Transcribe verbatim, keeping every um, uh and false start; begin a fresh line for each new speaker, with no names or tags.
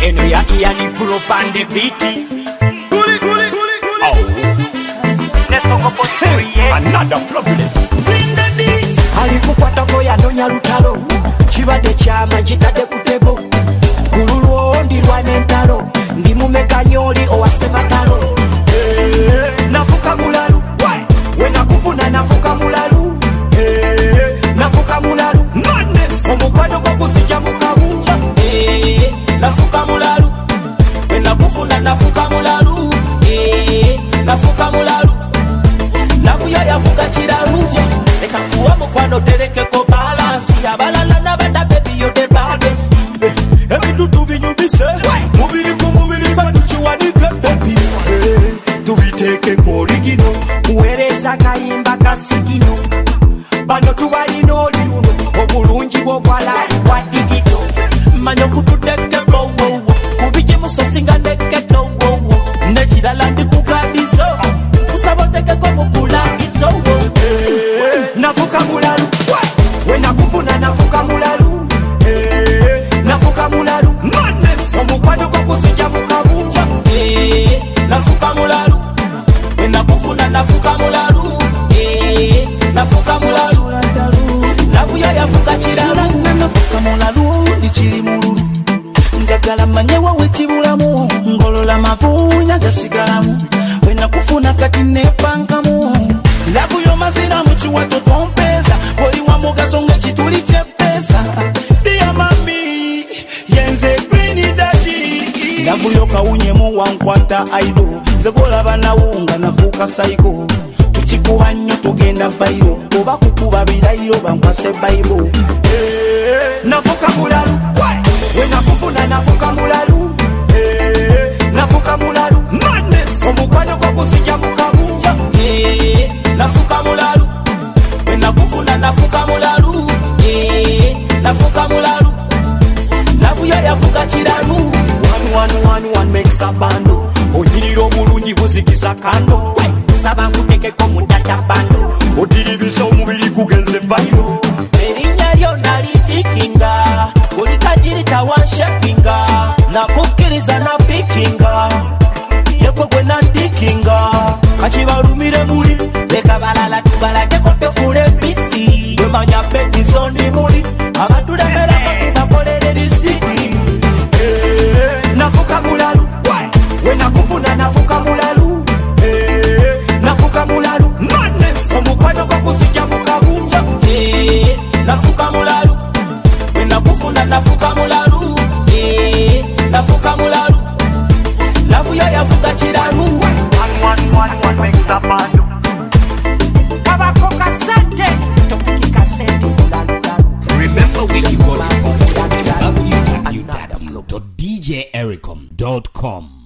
eno ya Ian Pro pande beat. Guli guli guli guli. Oh. Another problem. Alikukwata ko yandonya lutalo. Chibade chama jitade kutebo. Kululu ndirwa nentalo. Ndi mumekanyoli owasema talo. Eh, nafuka mulalu. We nakufuna nafuka mulalu. Eh, nafuka mulalu. Madness. Omukwano kwa kuzija mukabu. Eh, nafuka mulalu. We nakufuna nafuka mulalu. Eh, nafuka mulalu. Nafu ya yafuka chiralu. Leka kuwa mukwano tereke ko balance. Abalala na beta baby yo the baddest. Ebi tutu binyubise. Mubiri kumubiri fanuchi wanike baby. Tubiteke ko original. Uwereza kayimba kasigino. Bano tubalino liruno. Obulungi bw'okwala bwa digito. Manyo kutudeke bo wo wo. Kubije musosinga neke no wo wo. Nechirala ndikukabizo. Usaboteke ko mukula izo wo. Nafuka mulalu. We nakufuna nafuka mulalu. Nafuka mulalu. Madness. Omukwano ko kuzija mukabu. Nafuka mulalu. We nakufuna nafuka mulalu. Nafuka mulalu. Nafu ya yafuka chiralu.
Nafuka mulalu ndichiri mululu. Njagala manyewa wechibulamu. Ngolola mavunya gasigalamu. We nakufuna kati nepankamu. Lavu yo mazina muchi watu pompeza. Poli wa mugaso nga chituli chepesa. Dia mami yenze green daddy. Lavu yo kaunye mu wankwata aido. Zegola bana unga nafuka saiko. Tuchikuwa nyo tugenda vairo. Oba kukuba bilairo bankwase bible.
Eh, nafuka mulalu. We nakufuna nafuka mulalu. Eh, nafuka mulalu. Madness. Omukwano kwa kuzija mukabu. Eh, nafuka mulalu. We nakufuna nafuka mulalu. Eh, nafuka mulalu. Nafu ya yafuka chiralu. One one one one makes a bando. Onyiriro mulungi buzikisa kando. Saba kuteke ko mudata bando. Odiribisa omubiri kugenze vairo. Erinya lyo nali pikinga. Ulikajiri tawan shapinga. Nakukiriza na pikinga. Yekwe kwe na tikinga. Kachibalumire muli. Leka balala tubalage kote fule bisi. Wemanya peti zoni muli. Abatule mera kote bakolere disidi. Nafuka mulalu. We nakufuna nafuka mulalu. Nafuka mulalu. Madness. Omukwano kwa kuzija mukabu. Nafuka mulalu. We nakufuna nafuka mulalu. Nafuka mulalu. Nafu ya yafuka chiralu.
One one one one makes a bando.
Kabako kasante. Topiki kasante.
Remember where you got it from. w w w dot d j ericom dot com